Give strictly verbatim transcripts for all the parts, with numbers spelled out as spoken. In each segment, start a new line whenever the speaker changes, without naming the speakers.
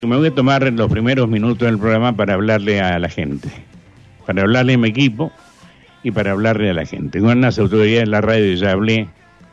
Me voy a tomar los primeros minutos del programa para hablarle a la gente, para hablarle a mi equipo y para hablarle a la gente. Con las autoridades de la radio ya hablé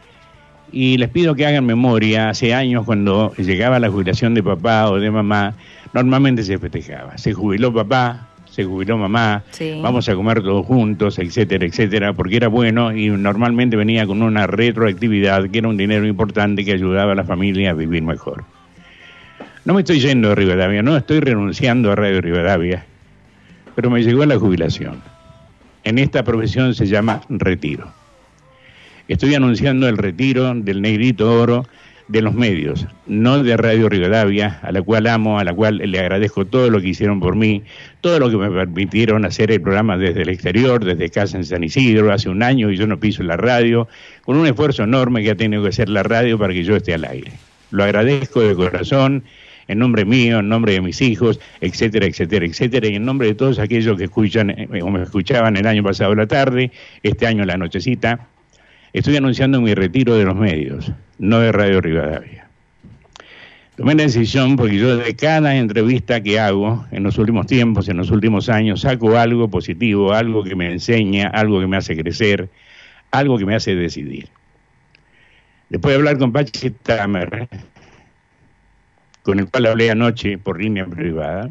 y les pido que hagan memoria. Hace años, cuando llegaba la jubilación de papá o de mamá, normalmente se festejaba. Se jubiló papá, se jubiló mamá, sí. Vamos a comer todos juntos, etcétera, etcétera, porque era bueno y normalmente venía con una retroactividad que era un dinero importante que ayudaba a la familia a vivir mejor. No me estoy yendo de Rivadavia, no estoy renunciando a Radio Rivadavia, pero me llegó la jubilación. En esta profesión se llama retiro. Estoy anunciando el retiro del Negrito Oro de los medios, no de Radio Rivadavia, a la cual amo, a la cual le agradezco todo lo que hicieron por mí, todo lo que me permitieron hacer el programa desde el exterior, desde casa en San Isidro, hace un año y yo no piso en la radio, con un esfuerzo enorme que ha tenido que hacer la radio para que yo esté al aire. Lo agradezco de corazón, en nombre mío, en nombre de mis hijos, etcétera, etcétera, etcétera, y en nombre de todos aquellos que escuchan eh, o me escuchaban el año pasado la tarde, este año la nochecita. Estoy anunciando mi retiro de los medios, no de Radio Rivadavia. Tomé la decisión porque yo de cada entrevista que hago en los últimos tiempos, en los últimos años, saco algo positivo, algo que me enseña, algo que me hace crecer, algo que me hace decidir. Después de hablar con Pachi Tamer, con el cual hablé anoche por línea privada,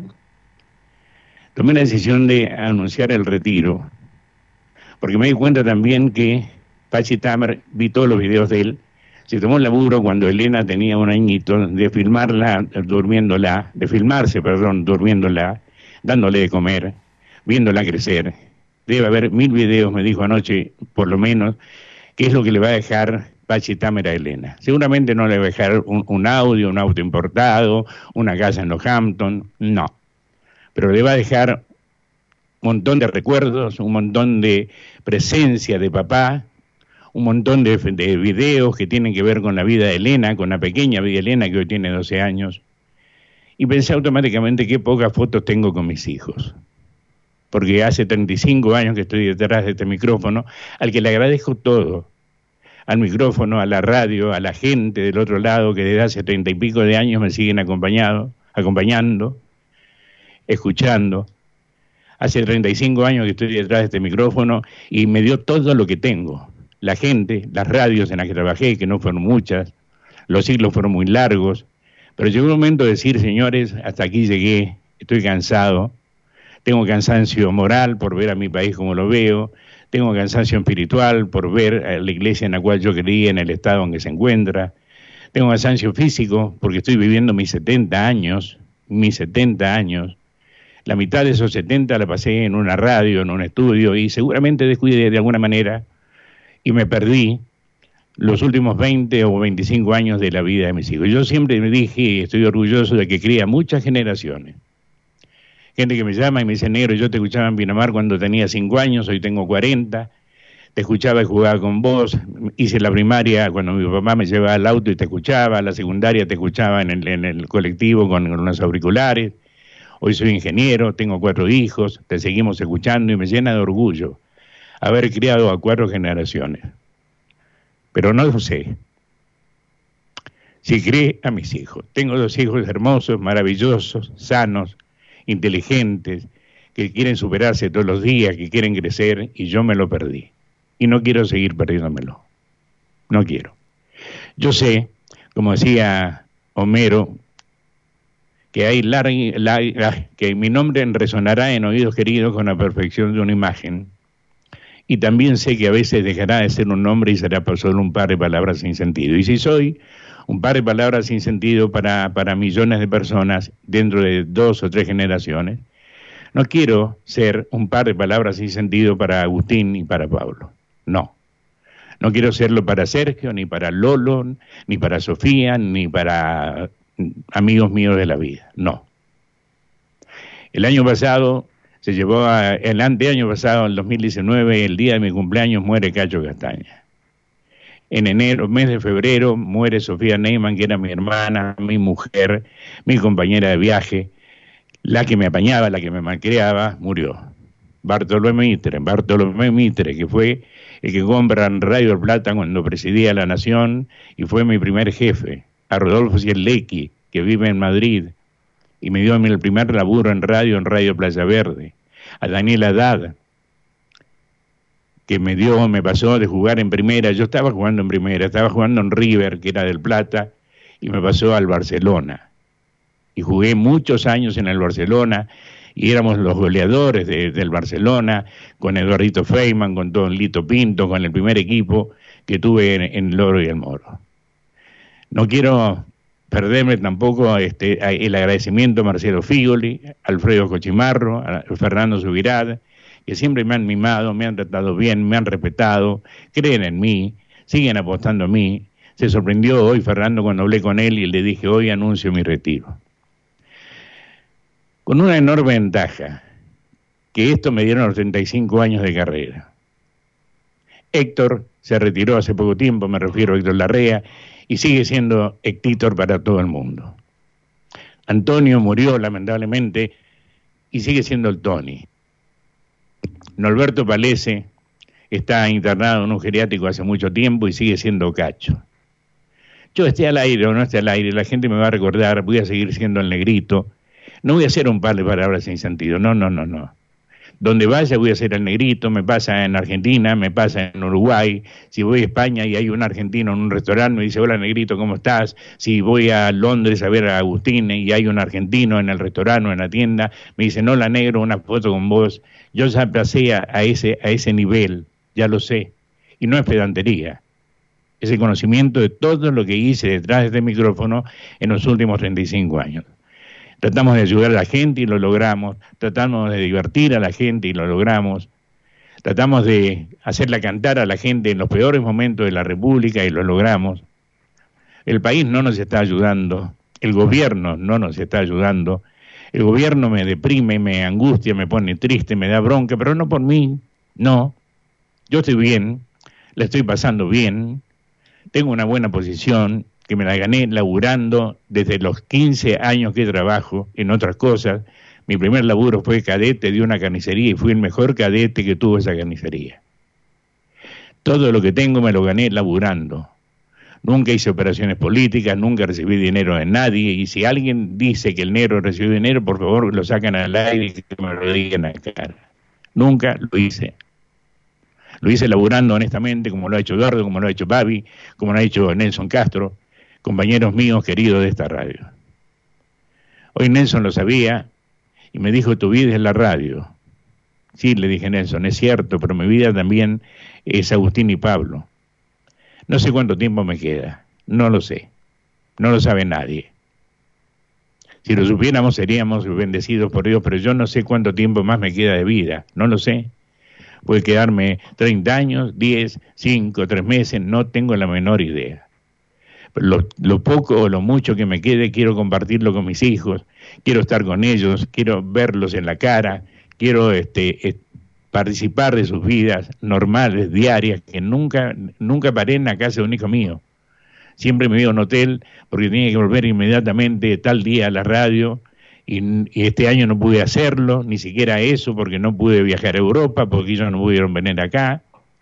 tomé la decisión de anunciar el retiro, porque me di cuenta también que Pachi Tamer, vi todos los videos de él, se tomó el laburo cuando Elena tenía un añito de filmarla durmiéndola, de filmarse, perdón, durmiéndola, dándole de comer, viéndola crecer. Debe haber mil videos, me dijo anoche, por lo menos, que es lo que le va a dejar Pachi Tamer a Elena. Seguramente no le va a dejar un, un audio, un auto importado, una casa en los Hampton, no. Pero le va a dejar un montón de recuerdos, un montón de presencia de papá, un montón de, de videos que tienen que ver con la vida de Elena, con la pequeña vida de Elena que hoy tiene doce años. Y pensé automáticamente qué pocas fotos tengo con mis hijos. Porque hace treinta y cinco años que estoy detrás de este micrófono, al que le agradezco todo. Al micrófono, a la radio, a la gente del otro lado que desde hace treinta y pico de años me siguen acompañado, acompañando, escuchando. Hace treinta y cinco años que estoy detrás de este micrófono y me dio todo lo que tengo. La gente, las radios en las que trabajé, que no fueron muchas, los siglos fueron muy largos, pero llegó un momento de decir, señores, hasta aquí llegué, estoy cansado, tengo cansancio moral por ver a mi país como lo veo, tengo cansancio espiritual por ver a la iglesia en la cual yo creí en el estado en que se encuentra. Tengo cansancio físico porque estoy viviendo mis setenta años, mis setenta años. La mitad de esos setenta la pasé en una radio, en un estudio y seguramente descuidé de alguna manera y me perdí los últimos veinte o veinticinco años de la vida de mis hijos. Yo siempre me dije y estoy orgulloso de que cría muchas generaciones. Gente que me llama y me dice, negro, yo te escuchaba en Pinamar cuando tenía cinco años, hoy tengo cuarenta, te escuchaba y jugaba con vos, hice la primaria cuando mi papá me llevaba al auto y te escuchaba, la secundaria te escuchaba en el, en el colectivo con, con los auriculares, hoy soy ingeniero, tengo cuatro hijos, te seguimos escuchando y me llena de orgullo haber criado a cuatro generaciones. Pero no lo sé si crié a mis hijos. Tengo dos hijos hermosos, maravillosos, sanos, inteligentes, que quieren superarse todos los días, que quieren crecer, y yo me lo perdí. Y no quiero seguir perdiéndomelo. No quiero. Yo sé, como decía Homero, que hay larga, larga, que mi nombre resonará en oídos queridos con la perfección de una imagen. Y también sé que a veces dejará de ser un nombre y será solo un par de palabras sin sentido. Y si soy un par de palabras sin sentido para, para millones de personas dentro de dos o tres generaciones, no quiero ser un par de palabras sin sentido para Agustín y para Pablo. No. No quiero serlo para Sergio, ni para Lolo, ni para Sofía, ni para amigos míos de la vida. No. El año pasado se llevó, a, el anteaño pasado, en dos mil diecinueve, el día de mi cumpleaños, muere Cacho Castaña. En enero, mes de febrero, muere Sofía Neyman, que era mi hermana, mi mujer, mi compañera de viaje, la que me apañaba, la que me malcriaba, murió. Bartolomé Mitre, Bartolomé Mitre, que fue el que compra en Radio del Plata cuando presidía La Nación y fue mi primer jefe. A Rodolfo Ciellecki, que vive en Madrid, y me dio el primer laburo en radio, en Radio Playa Verde. A Daniel Haddad, que me dio, me pasó de jugar en primera, yo estaba jugando en primera, estaba jugando en River, que era del Plata, y me pasó al Barcelona. Y jugué muchos años en el Barcelona, y éramos los goleadores de, del Barcelona, con Eduardito Feynman, con Don Lito Pinto, con el primer equipo que tuve en, en el Oro y el Moro. No quiero perderme tampoco este, el agradecimiento a Marcelo Figoli, a Alfredo Cochimarro, a Fernando Subirad, que siempre me han mimado, me han tratado bien, me han respetado, creen en mí, siguen apostando a mí. Se sorprendió hoy Fernando cuando hablé con él y le dije, hoy anuncio mi retiro. Con una enorme ventaja, que esto me dieron los treinta y cinco años de carrera. Héctor se retiró hace poco tiempo, me refiero a Héctor Larrea, y sigue siendo Héctor para todo el mundo. Antonio murió lamentablemente y sigue siendo el Tony. Norberto Palese está internado en un geriátrico hace mucho tiempo y sigue siendo Cacho. Yo esté al aire o no esté al aire, la gente me va a recordar, voy a seguir siendo el Negrito. No voy a hacer un par de palabras sin sentido, no, no, no, no. Donde vaya voy a ser el Negrito, me pasa en Argentina, me pasa en Uruguay. Si voy a España y hay un argentino en un restaurante, me dice, hola Negrito, ¿cómo estás? Si voy a Londres a ver a Agustín y hay un argentino en el restaurante o en la tienda, me dicen, hola negro, una foto con vos. Yo ya pasé a, a, ese, a ese nivel, ya lo sé. Y no es pedantería, es el conocimiento de todo lo que hice detrás de este micrófono en los últimos treinta y cinco años. Tratamos de ayudar a la gente y lo logramos, tratamos de divertir a la gente y lo logramos, tratamos de hacerla cantar a la gente en los peores momentos de la República y lo logramos. El país no nos está ayudando, el gobierno no nos está ayudando, el gobierno me deprime, me angustia, me pone triste, me da bronca, pero no por mí, no. Yo estoy bien, la estoy pasando bien, tengo una buena posición, que me la gané laburando desde los quince años que trabajo en otras cosas. Mi primer laburo fue cadete de una carnicería y fui el mejor cadete que tuvo esa carnicería. Todo lo que tengo me lo gané laburando. Nunca hice operaciones políticas, nunca recibí dinero de nadie, y si alguien dice que el negro recibió dinero, por favor lo sacan al aire y que me lo digan a la cara. Nunca lo hice. Lo hice laburando honestamente, como lo ha hecho Eduardo, como lo ha hecho Babi, como lo ha hecho Nelson Castro, compañeros míos queridos de esta radio. Hoy Nelson lo sabía y me dijo, tu vida es la radio. Sí, le dije, Nelson, es cierto, pero mi vida también es Agustín y Pablo. No sé cuánto tiempo me queda, no lo sé, no lo sabe nadie. Si lo supiéramos seríamos bendecidos por Dios, pero yo no sé cuánto tiempo más me queda de vida, no lo sé. Puede quedarme treinta años, diez, cinco, tres meses, no tengo la menor idea. Lo, lo poco o lo mucho que me quede, quiero compartirlo con mis hijos, quiero estar con ellos, quiero verlos en la cara, quiero este, eh, participar de sus vidas normales, diarias, que nunca, nunca paré en la casa de un hijo mío. Siempre me iba a un hotel porque tenía que volver inmediatamente tal día a la radio y, y este año no pude hacerlo, ni siquiera eso, porque no pude viajar a Europa, porque ellos no pudieron venir acá.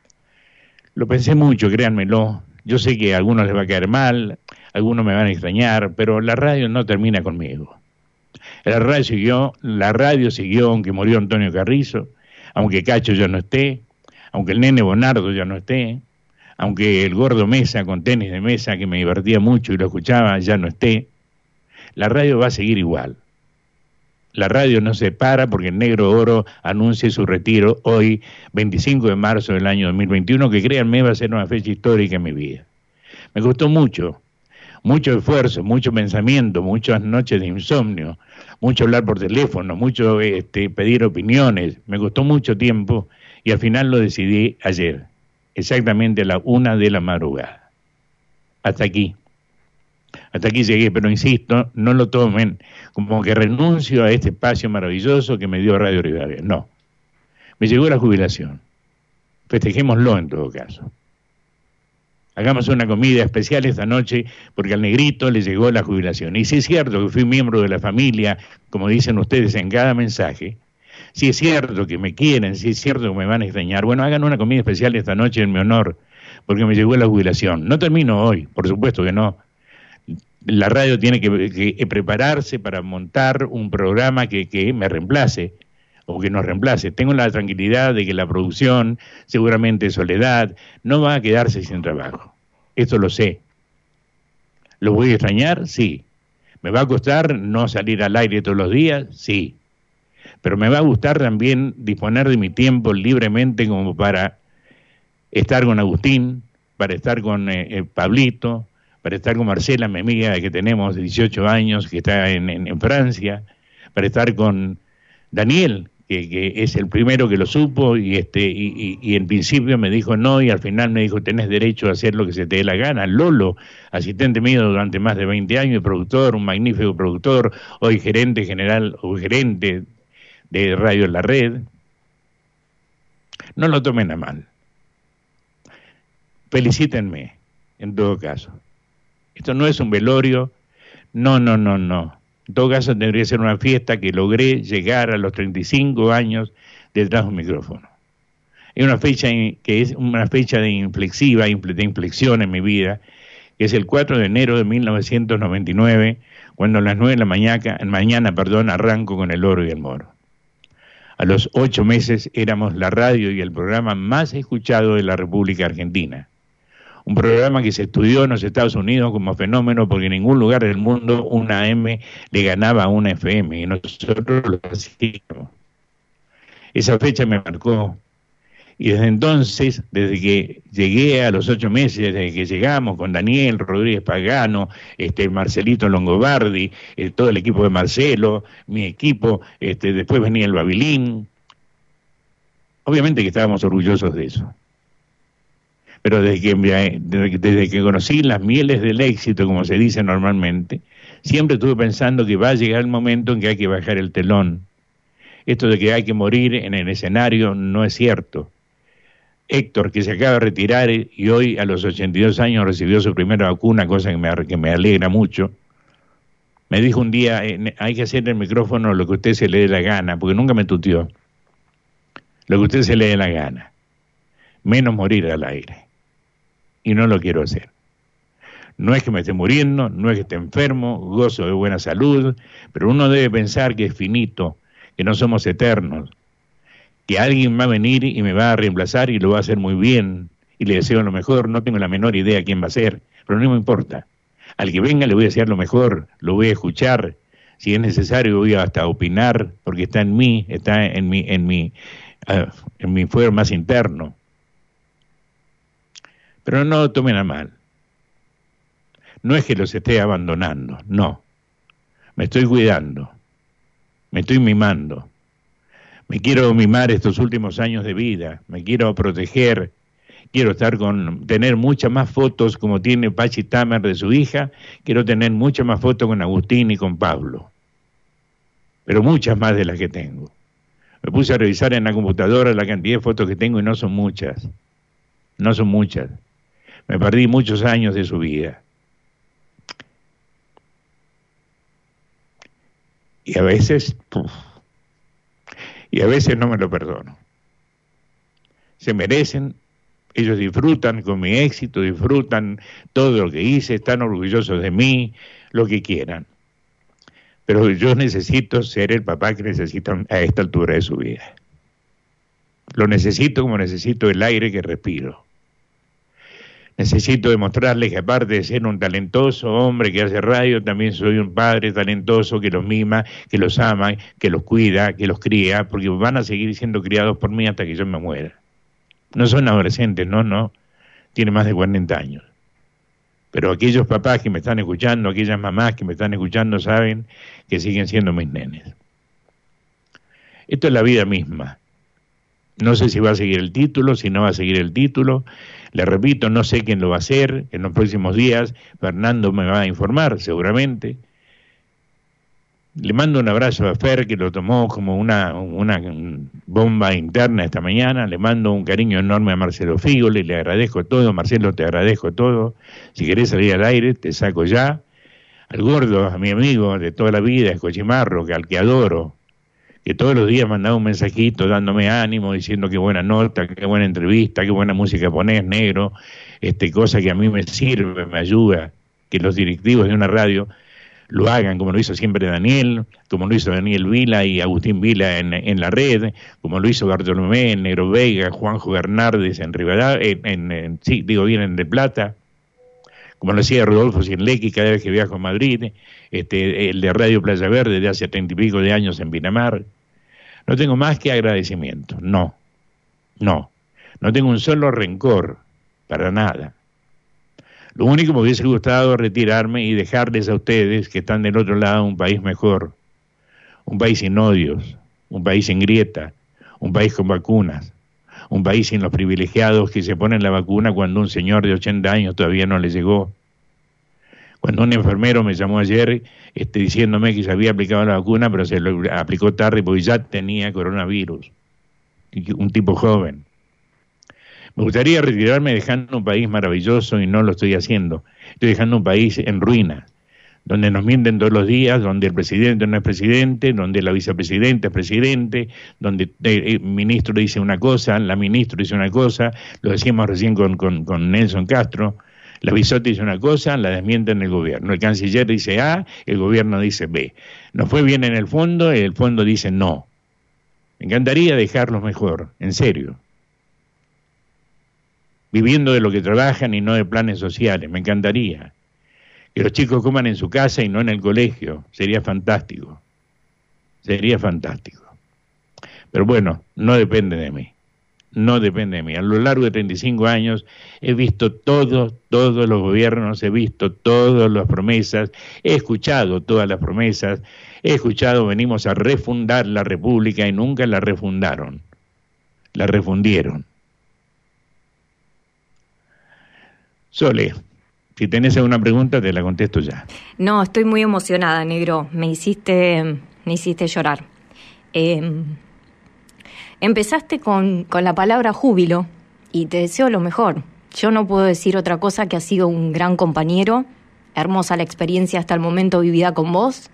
Lo pensé mucho, créanmelo. Yo sé que a algunos les va a caer mal, algunos me van a extrañar, pero la radio no termina conmigo. La radio siguió, la radio siguió aunque murió Antonio Carrizo, aunque Cacho ya no esté, aunque el nene Bonardo ya no esté, aunque el gordo Mesa con tenis de mesa, que me divertía mucho y lo escuchaba, ya no esté. La radio va a seguir igual. La radio no se para porque el Negro Oro anuncia su retiro hoy, veinticinco de marzo del año dos mil veintiuno, que créanme va a ser una fecha histórica en mi vida. Me costó mucho, mucho esfuerzo, mucho pensamiento, muchas noches de insomnio, mucho hablar por teléfono, mucho este, pedir opiniones. Me costó mucho tiempo y al final lo decidí ayer, exactamente a la una de la madrugada. Hasta aquí. Hasta aquí llegué, pero insisto, no lo tomen como que renuncio a este espacio maravilloso que me dio Radio Rivadavia. No, me llegó la jubilación. Festejémoslo en todo caso. Hagamos una comida especial esta noche porque al Negrito le llegó la jubilación. Y si es cierto que fui miembro de la familia, como dicen ustedes en cada mensaje, si es cierto que me quieren, si es cierto que me van a extrañar, bueno, hagan una comida especial esta noche en mi honor porque me llegó la jubilación. No termino hoy, por supuesto que no. La radio tiene que, que prepararse para montar un programa que, que me reemplace o que nos reemplace. Tengo la tranquilidad de que la producción, seguramente Soledad, no va a quedarse sin trabajo. Esto lo sé. ¿Lo voy a extrañar? Sí. ¿Me va a costar no salir al aire todos los días? Sí. Pero me va a gustar también disponer de mi tiempo libremente como para estar con Agustín, para estar con eh, eh, Pablito, para estar con Marcela, mi amiga que tenemos dieciocho años, que está en, en, en Francia, para estar con Daniel, que, que es el primero que lo supo y, este, y, y, y en principio me dijo no y al final me dijo tenés derecho a hacer lo que se te dé la gana. Lolo, asistente mío durante más de veinte años, productor, un magnífico productor, hoy gerente general o gerente de Radio en la Red. No lo tomen a mal. Felicítenme, en todo caso. Esto no es un velorio, no, no, no, no. En todo caso tendría que ser una fiesta que logré llegar a los treinta y cinco años detrás de un micrófono. Es una fecha que es una fecha de inflexiva, de inflexión en mi vida, que es el cuatro de enero de mil novecientos noventa y nueve, cuando a las nueve de la mañana, mañana perdón, arranco con El Oro y el Moro. A los ocho meses éramos la radio y el programa más escuchado de la República Argentina. Un programa que se estudió en los Estados Unidos como fenómeno porque en ningún lugar del mundo una A M le ganaba a una F M y nosotros lo hacíamos. Esa fecha me marcó y desde entonces, desde que llegué a los ocho meses, desde que llegamos con Daniel Rodríguez Pagano, este Marcelito Longobardi, eh, todo el equipo de Marcelo, mi equipo, este, después venía el Babilin. Obviamente que estábamos orgullosos de eso. Pero desde que, desde que conocí las mieles del éxito, como se dice normalmente, siempre estuve pensando que va a llegar el momento en que hay que bajar el telón. Esto de que hay que morir en el escenario no es cierto. Héctor, que se acaba de retirar y hoy a los ochenta y dos años recibió su primera vacuna, cosa que me, que me alegra mucho, me dijo un día, eh, hay que hacer en el micrófono lo que usted se le dé la gana, porque nunca me tuteó. Lo que usted se le dé la gana, menos morir al aire. Y no lo quiero hacer. No es que me esté muriendo, no es que esté enfermo, gozo de buena salud, pero uno debe pensar que es finito, que no somos eternos, que alguien va a venir y me va a reemplazar y lo va a hacer muy bien, y le deseo lo mejor, no tengo la menor idea quién va a ser, pero no me importa. Al que venga le voy a desear lo mejor, lo voy a escuchar, si es necesario voy hasta opinar, porque está en mí, está en mi, en mi, uh, en mi fuero más interno. Pero no lo tomen a mal. No es que los esté abandonando, no. Me estoy cuidando, me estoy mimando. Me quiero mimar estos últimos años de vida, me quiero proteger, quiero estar con, tener muchas más fotos como tiene Pachi Tamer de su hija, quiero tener muchas más fotos con Agustín y con Pablo, pero muchas más de las que tengo. Me puse a revisar en la computadora la cantidad de fotos que tengo y no son muchas, no son muchas. Me perdí muchos años de su vida. Y a veces, puf, y a veces no me lo perdono. Se merecen, ellos disfrutan con mi éxito, disfrutan todo lo que hice, están orgullosos de mí, lo que quieran. Pero yo necesito ser el papá que necesitan a esta altura de su vida. Lo necesito como necesito el aire que respiro. Necesito demostrarles que aparte de ser un talentoso hombre que hace radio, también soy un padre talentoso que los mima, que los ama, que los cuida, que los cría, porque van a seguir siendo criados por mí hasta que yo me muera. No son adolescentes, no, no, tienen más de cuarenta años. Pero aquellos papás que me están escuchando, aquellas mamás que me están escuchando, saben que siguen siendo mis nenes. Esto es la vida misma. No sé si va a seguir el título, si no va a seguir el título. Le repito, no sé quién lo va a hacer. En los próximos días Fernando me va a informar, seguramente. Le mando un abrazo a Fer, que lo tomó como una, una bomba interna esta mañana. Le mando un cariño enorme a Marcelo Fígoli, le agradezco todo. Marcelo, te agradezco todo. Si querés salir al aire, te saco ya. Al gordo, a mi amigo de toda la vida, Escochimarro, que al que adoro, que todos los días mandaba un mensajito dándome ánimo, diciendo qué buena nota, qué buena entrevista, qué buena música ponés, negro, este, cosa que a mí me sirve, me ayuda, que los directivos de una radio lo hagan, como lo hizo siempre Daniel, como lo hizo Daniel Vila y Agustín Vila en, en la red, como lo hizo Bartolomé en Negro Vega, Juanjo Bernardes en Rivadavia, en, en, en, sí, digo bien, en De Plata, como lo hacía Rodolfo Cienlecki cada vez que viajo a Madrid, este, el de Radio Playa Verde de hace treinta y pico de años en Pinamar. No tengo más que agradecimiento, no, no, no tengo un solo rencor, para nada. Lo único que me hubiese gustado es retirarme y dejarles a ustedes, que están del otro lado, un país mejor, un país sin odios, un país sin grieta, un país con vacunas, un país sin los privilegiados que se ponen la vacuna cuando un señor de ochenta años todavía no le llegó. Cuando un enfermero me llamó ayer este, diciéndome que se había aplicado la vacuna, pero se lo aplicó tarde porque ya tenía coronavirus, un tipo joven. Me gustaría retirarme dejando un país maravilloso y no lo estoy haciendo. Estoy dejando un país en ruinas, donde nos mienten todos los días, donde el presidente no es presidente, donde la vicepresidenta es presidente, donde el ministro dice una cosa, la ministra dice una cosa, lo decíamos recién con, con, con Nelson Castro, la Bisotti dice una cosa, la desmienten el gobierno, el canciller dice A, el gobierno dice B. Nos fue bien en el fondo, el fondo dice no. Me encantaría dejarlos mejor, en serio. Viviendo de lo que trabajan y no de planes sociales, me encantaría. Que los chicos coman en su casa y no en el colegio, sería fantástico, sería fantástico. Pero bueno, no depende de mí, no depende de mí. A lo largo de treinta y cinco años he visto todos, todos los gobiernos, he visto todas las promesas, he escuchado todas las promesas, he escuchado, venimos a refundar la República y nunca la refundaron, la refundieron. Sole, si tenés alguna pregunta te la contesto ya.
No, estoy muy emocionada, negro. Me hiciste, me hiciste llorar. Eh, empezaste con, con la palabra júbilo y te deseo lo mejor. Yo no puedo decir otra cosa que has sido un gran compañero, hermosa la experiencia hasta el momento vivida con vos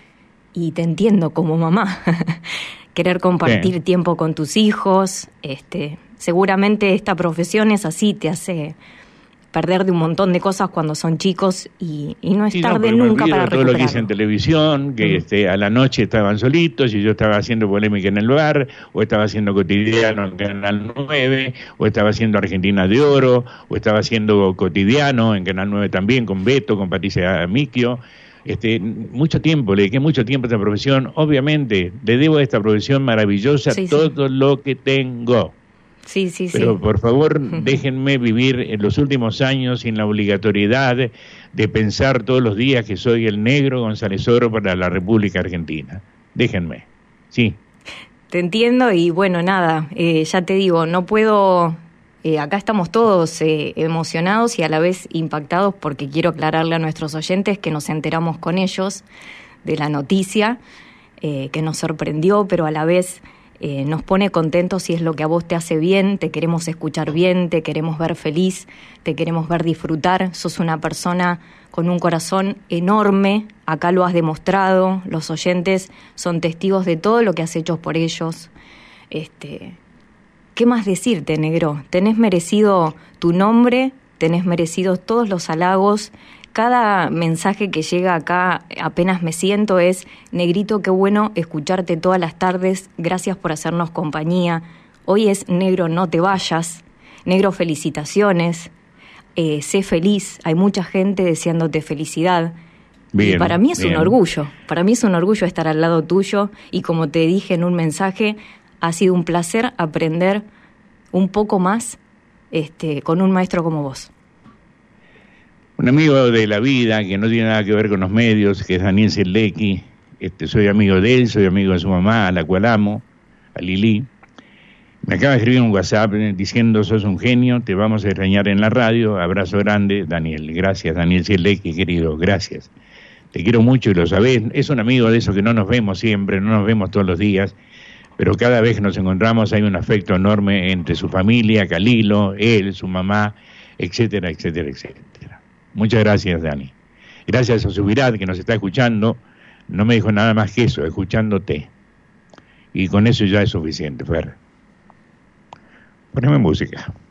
y te entiendo como mamá. Querer compartir sí. tiempo con tus hijos, este, seguramente esta profesión es así, te hace perder de un montón de cosas cuando son chicos y, y no es sí, tarde no, nunca para recuperarlo.
Todo lo que hice en televisión, que mm. este, a la noche estaban solitos y yo estaba haciendo polémica en el bar, o estaba haciendo Cotidiano en Canal nueve, o estaba haciendo Argentina de Oro, o estaba haciendo Cotidiano en Canal nueve también, con Beto, con Patricia Miquio. Este, mucho tiempo, le dediqué mucho tiempo a esta profesión. Obviamente, le debo a esta profesión maravillosa sí, todo sí. lo que tengo.
Sí, sí,
Pero
sí.
por favor, déjenme vivir en los últimos años sin la obligatoriedad de pensar todos los días que soy el negro González Oro para la República Argentina. Déjenme, sí.
Te entiendo y bueno, nada, eh, ya te digo, no puedo... Eh, acá estamos todos eh, emocionados y a la vez impactados porque quiero aclararle a nuestros oyentes que nos enteramos con ellos de la noticia, eh, que nos sorprendió, pero a la vez... Eh, nos pone contentos si es lo que a vos te hace bien, te queremos escuchar bien, te queremos ver feliz, te queremos ver disfrutar, sos una persona con un corazón enorme, acá lo has demostrado, los oyentes son testigos de todo lo que has hecho por ellos. Este, ¿qué más decirte, negro? Tenés merecido tu nombre, tenés merecido todos los halagos. Cada mensaje que llega acá, apenas me siento, es: negrito, qué bueno escucharte todas las tardes, gracias por hacernos compañía. Hoy es negro, no te vayas. Negro, felicitaciones, eh, sé feliz, hay mucha gente deseándote felicidad. Bien, y para mí es bien. un orgullo, para mí es un orgullo estar al lado tuyo y como te dije en un mensaje, ha sido un placer aprender un poco más este, con un maestro como vos.
Un amigo de la vida que no tiene nada que ver con los medios, que es Daniel Cienlecki. Este, soy amigo de él, soy amigo de su mamá, a la cual amo, a Lili. Me acaba de escribir un WhatsApp diciendo: sos un genio, te vamos a extrañar en la radio. Abrazo grande, Daniel. Gracias, Daniel Cienlecki, querido, gracias. Te quiero mucho y lo sabés. Es un amigo de esos que no nos vemos siempre, no nos vemos todos los días, pero cada vez que nos encontramos hay un afecto enorme entre su familia, Calilo, él, su mamá, etcétera, etcétera, etcétera. Muchas gracias, Dani. Gracias a Subirad, que nos está escuchando. No me dijo nada más que eso, escuchándote. Y con eso ya es suficiente, Fer. Poneme música.